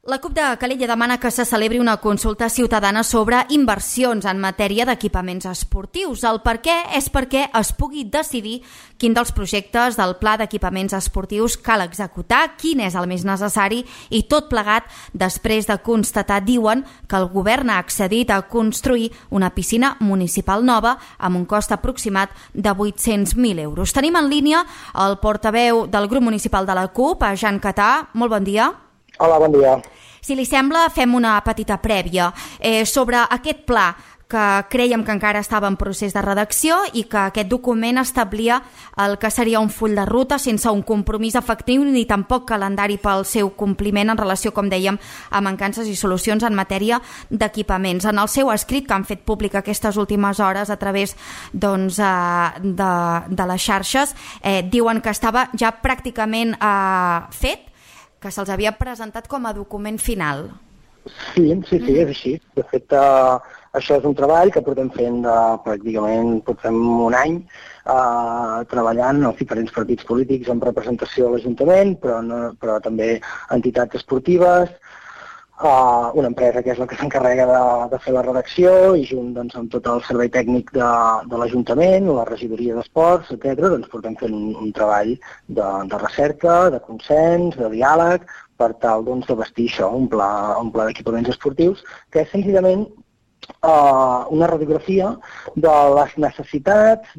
La CUP de Calella demana que se celebri una consulta ciutadana sobre inversions en matèria d'equipaments esportius. El per què és perquè es pugui decidir quin dels projectes del pla d'equipaments esportius cal executar, quin és el més necessari i tot plegat després de constatar, diuen, que el govern ha accedit a construir una piscina municipal nova amb un cost aproximat de 800.000 euros. Tenim en línia el portaveu del grup municipal de la CUP, Jan Catà. Molt bon dia. Hola, bon dia. Si li sembla, fem una petita prèvia sobre aquest pla que crèiem que encara estava en procés de redacció i que aquest document establia el que seria un full de ruta sense un compromís efectiu ni tampoc calendari pel seu compliment en relació, com dèiem, a mancances i solucions en matèria d'equipaments. En el seu escrit, que han fet públic aquestes últimes hores a través de les xarxes, diuen que estava ja pràcticament fet, que se'ls havia presentat com a document final. Sí, és així. De fet, això és un treball que portem fent pràcticament un any, treballant els diferents partits polítics en representació a l'Ajuntament, però també entitats esportives, una empresa que és la que s'encarrega de fer la redacció i junt amb tot el servei tècnic de l'Ajuntament, la regidoria d'esports, etc., portem fent un treball de recerca, de consens, de diàleg, per tal de vestir això, un pla d'equipaments esportius, que és senzillament una radiografia de les necessitats,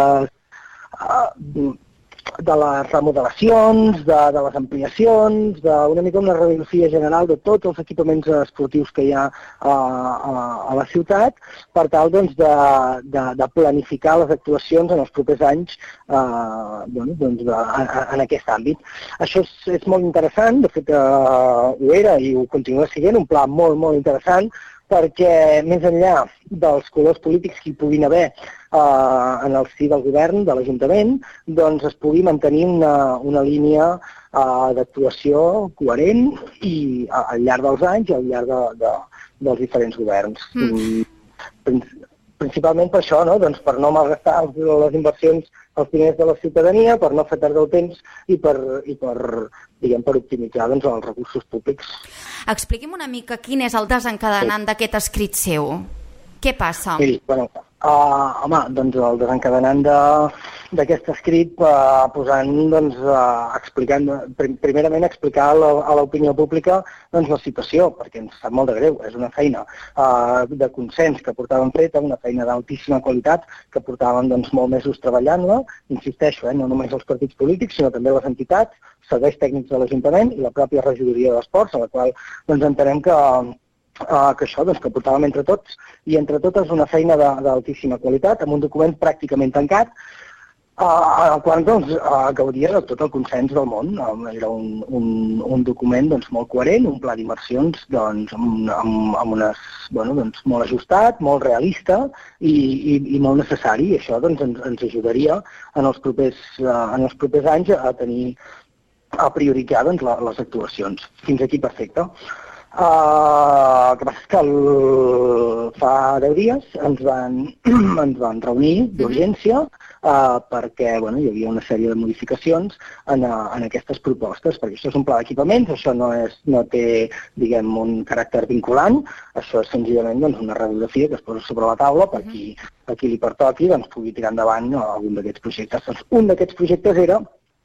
de les remodelacions, de les ampliacions, una mica una radiografia general de tots els equipaments esportius que hi ha a la ciutat, per tal de planificar les actuacions en els propers anys en aquest àmbit. Això és molt interessant, de fet ho era i ho continua sent, un pla molt, molt interessant, perquè més enllà dels colors polítics que hi puguin haver en el si del govern, de l'Ajuntament, es pugui mantenir una línia d'actuació coherent i al llarg dels anys i al llarg dels diferents governs. Principalment per això, per no malgastar les inversions als diners de la ciutadania, per no fer perdre el temps i per optimitzar els recursos públics. Expliqui'm una mica quin és el desencadenant d'aquest escrit seu. Què passa? Sí, el desencadenant d'aquest escrit explicant, primerament explicar a l'opinió pública la situació, perquè ens sap molt de greu, és una feina de consens que portàvem feta, una feina d'altíssima qualitat que portàvem molts mesos treballant-la, insisteixo, no només els partits polítics, sinó també les entitats, serveis tècnics de l'Ajuntament i la pròpia regidoria d'esports, a la qual entenem que això que portàvem entre tots i entre totes una feina d'altíssima qualitat, amb un document pràcticament tancat, el qual gaudia de tot el consens del món. Era un document molt coherent, un pla d'inversions molt ajustat, molt realista i molt necessari. I això ens ajudaria en els propers anys a prioritzar les actuacions. Fins aquí perfecte. El que passa és que fa 10 dies ens van reunir d'urgència perquè hi havia una sèrie de modificacions en aquestes propostes, perquè això és un pla d'equipaments, això no té un caràcter vinculant, això és senzillament una radiografia que es posa sobre la taula per qui li pertoqui pugui tirar endavant algun d'aquests projectes. Un d'aquests projectes era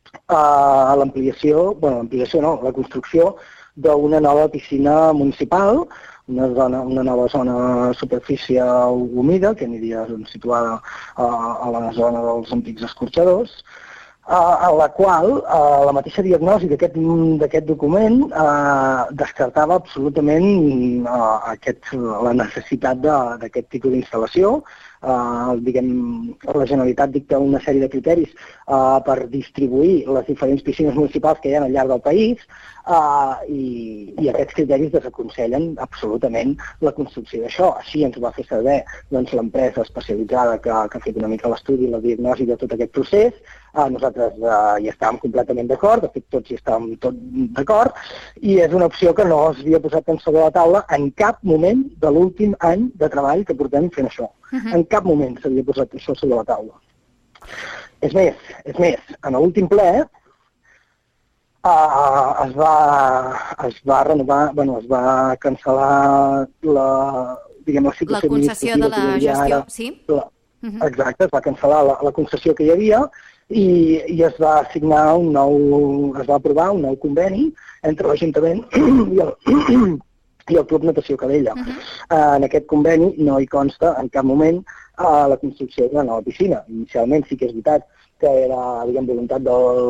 la construcció d'una nova piscina municipal, una nova zona superfície humida que aniria situada a la zona dels antics escorxadors, a la qual la mateixa diagnosi d'aquest document descartava absolutament la necessitat d'aquest tipus d'instal·lació. La Generalitat dicta una sèrie de criteris per distribuir les diferents piscines municipals que hi ha al llarg del país i aquests criteris desaconsellen absolutament la construcció d'això. Així ens ho va fer saber l'empresa especialitzada que ha fet una mica l'estudi i la diagnosi de tot aquest procés. Nosaltres hi estàvem completament d'acord, de fet tots hi estàvem d'acord, i és una opció que no s'havia posat sobre la taula en cap moment de l'últim any de treball que portem fent això. En cap moment s'havia posat això sobre la taula. És més, en l'últim ple es va renovar, es va cancel·lar la situació concessió de la gestió, sí? Exacte, es va cancel·lar la concessió que hi havia i es va signar es va aprovar un nou conveni entre l'Ajuntament i el Club Natació Calella. En aquest conveni no hi consta en cap moment la construcció d'una nova piscina. Inicialment sí que és veritat que era, voluntat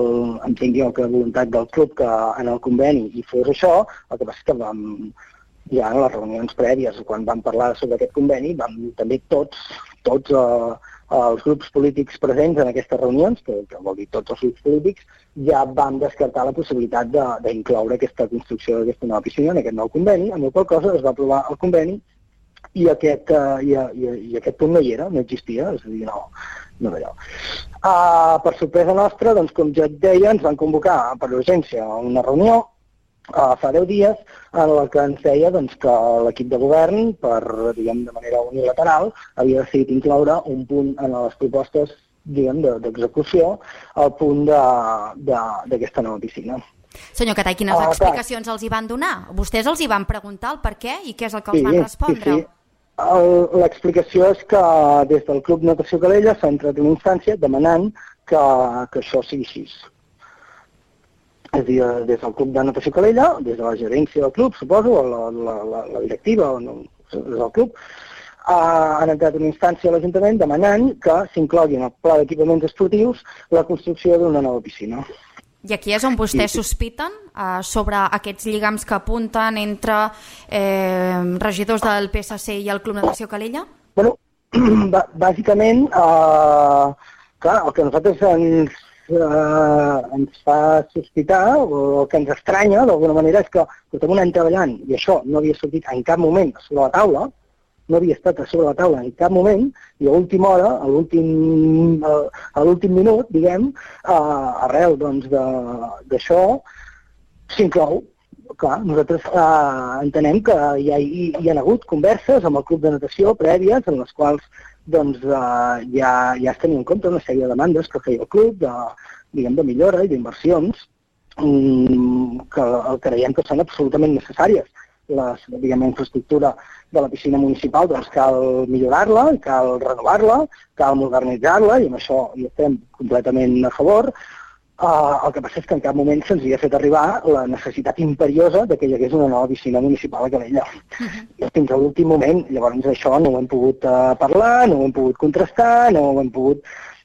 del club que en el conveni hi fos això. El que passa és que ja en les reunions prèvies, quan vam parlar sobre aquest conveni, també tots els grups polítics presents en aquestes reunions, que vol dir tots els grups polítics, ja vam descartar la possibilitat d'incloure aquesta construcció d'aquesta nova piscina en aquest nou conveni, amb la qual cosa es va aprovar el conveni i aquest punt no hi era, no existia, és a dir, no d'allò. Per sorpresa nostra, doncs, com ja et deia, ens van convocar per urgència a una reunió fa 10 dies en la que ens deia que l'equip de govern, de manera unilateral, havia decidit incloure un punt en les propostes d'execució al punt d'aquesta nova piscina. Senyor Catay, quines explicacions els hi van donar? Vostès els hi van preguntar el per què i què és el que els van respondre? Sí. L'explicació és que des del Club Natació Calella s'ha entrat en una instància demanant que això sigui així. És a dir, des del Club de Natació Calella, des de la gerència del club, suposo, o la directiva del club, han entrat en una instància a l'Ajuntament demanant que s'inclogui en el pla d'equipaments esportius la construcció d'una nova piscina. I aquí és on vostès sospiten sobre aquests lligams que apunten entre regidors del PSC i el Club Natació Calella? Bueno, bàsicament, clar, el que a nosaltres ens fa sospitar, o el que ens estranya d'alguna manera, és que portem un any treballant i això no havia sortit en cap moment sobre la taula, no havia estat a sobre la taula en cap moment, i a última hora, a l'últim minut, arrel d'això, s'inclou. Clar, nosaltres entenem que hi ha hagut converses amb el Club de Natació prèvies en les quals ja es tenia en compte una sèrie de demandes que feia el club de millora i d'inversions que creiem que són absolutament necessàries. La infraestructura de la piscina municipal cal millorar-la, cal renovar-la, cal modernitzar-la, i amb això hi estem completament a favor. El que passa és que en cap moment se'ns havia fet arribar la necessitat imperiosa que hi hagués una nova piscina municipal a Calella. Fins a l'últim moment, llavors això no ho hem pogut parlar, no ho hem pogut contrastar, no ho hem pogut,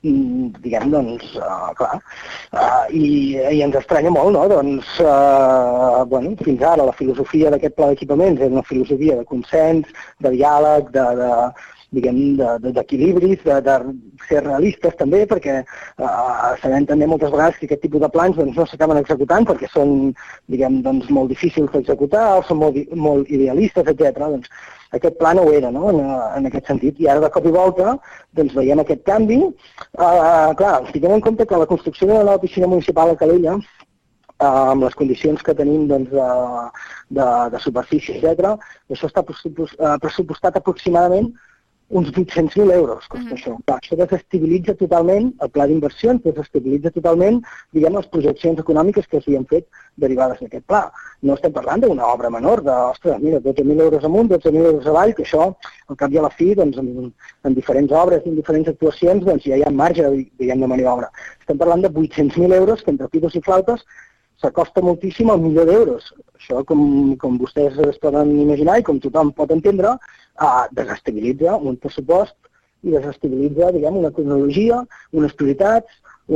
clar, i ens estranya molt, no? Fins ara la filosofia d'aquest pla d'equipaments és una filosofia de consens, de diàleg, d'equilibris, de ser realistes també, perquè sabem també moltes vegades que aquest tipus de plans no s'acaben executant perquè són molt difícils d'executar, són molt idealistes, etc. Aquest pla no ho era, en aquest sentit, i ara de cop i volta veiem aquest canvi. Clar, tinguem en compte que la construcció d'una nova piscina municipal a Calella, amb les condicions que tenim de superfície, etc., això està pressupostat aproximadament uns 800.000 euros costa això. Clar, això desestabilitza totalment el pla d'inversions, desestabilitza totalment, les projeccions econòmiques que s'havien fet derivades d'aquest pla. No estem parlant d'una obra menor, 12.000 euros amunt, 12.000 euros avall, que això, al cap i a la fi, en diferents obres, en diferents actuacions, ja hi ha marge, de maniobra. Estem parlant de 800.000 euros, que entre pitos i flautes s'acosta moltíssim al milió d'euros. Això, com vostès es poden imaginar i com tothom pot entendre, desestabilitza un pressupost i desestabilitza, una cronologia, unes prioritats,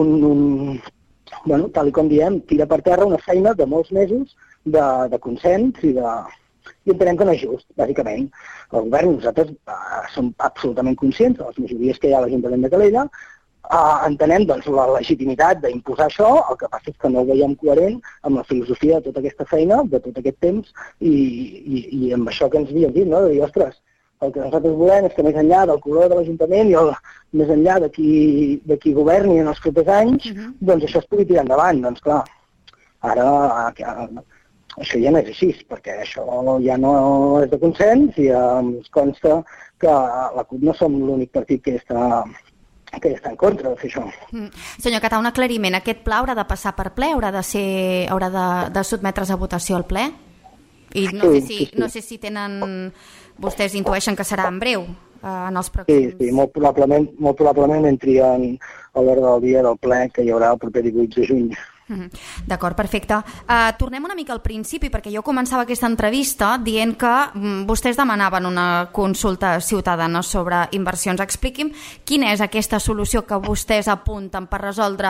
tal com diem, tira per terra una feina de molts mesos de consens i entenem que no és just, bàsicament. El govern, nosaltres som absolutament conscients de les majories que hi ha a l'Ajuntament de Calella, entenem la legitimitat d'imposar això, el que passa és que no ho veiem coherent amb la filosofia de tota aquesta feina, de tot aquest temps, i amb això que ens havien dit, de dir, ostres, el que nosaltres volem és que més enllà del color de l'Ajuntament i més enllà de qui governi en els propers anys, això es pugui tirar endavant. Doncs clar, ara això ja no és així, perquè això ja no és de consens i ens consta que la CUP no som l'únic partit que que està en contra de fer això. Senyor Catà, un aclariment. Aquest pla haurà de passar per ple? Haurà de sotmetre's a votació al ple? I no sé si tenen... Vostès intueixen que serà en breu, en els pròxims... Sí, molt probablement entri a l'ordre del dia del ple que hi haurà el proper 18 de juny. D'acord, perfecte. Tornem una mica al principi, perquè jo començava aquesta entrevista dient que vostès demanaven una consulta ciutadana sobre inversions. Expliqui'm quina és aquesta solució que vostès apunten per resoldre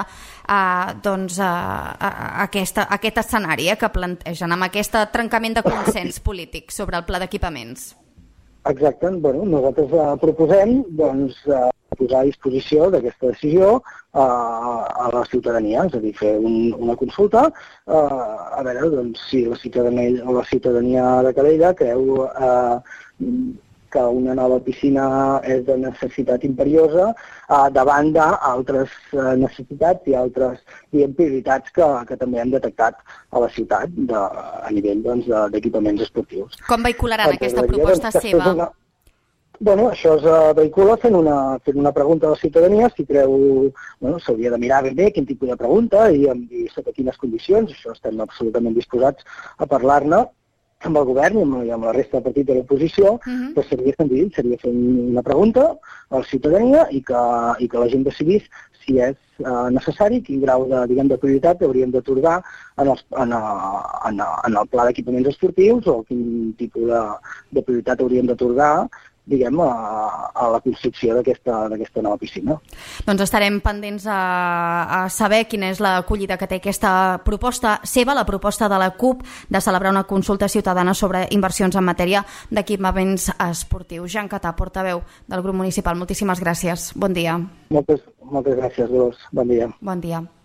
aquest escenari que plantegen, amb aquest trencament de consens polític sobre el pla d'equipaments. Exacte. Nosaltres proposem posar a disposició d'aquesta decisió a la ciutadania, és a dir, fer una consulta a veure si la ciutadania de Calella creu que una nova piscina és de necessitat imperiosa davant d'altres necessitats i altres prioritats que també hem detectat a la ciutat a nivell d'equipaments esportius. Com vehicularan aquesta proposta seva? Això es vehicula fent una pregunta a la ciutadania, si creu, s'hauria de mirar ben bé quin tipus de pregunta i sota quines condicions. Això estem absolutament disposats a parlar-ne amb el govern i amb la resta de partits de l'oposició, però seria senzill, seria fer una pregunta a la ciutadania i que la gent decidís si és necessari, quin grau de prioritat hauríem d'atorgar en el pla d'equipaments esportius o quin tipus de prioritat hauríem d'atorgar a la construcció d'aquesta nova piscina. Doncs estarem pendents a saber quina és l'acollida que té aquesta proposta seva, la proposta de la CUP de celebrar una consulta ciutadana sobre inversions en matèria d'equipaments esportius. Jean Catà, portaveu del grup municipal, moltíssimes gràcies. Bon dia. Moltes gràcies, Dolors. Bon dia. Bon dia.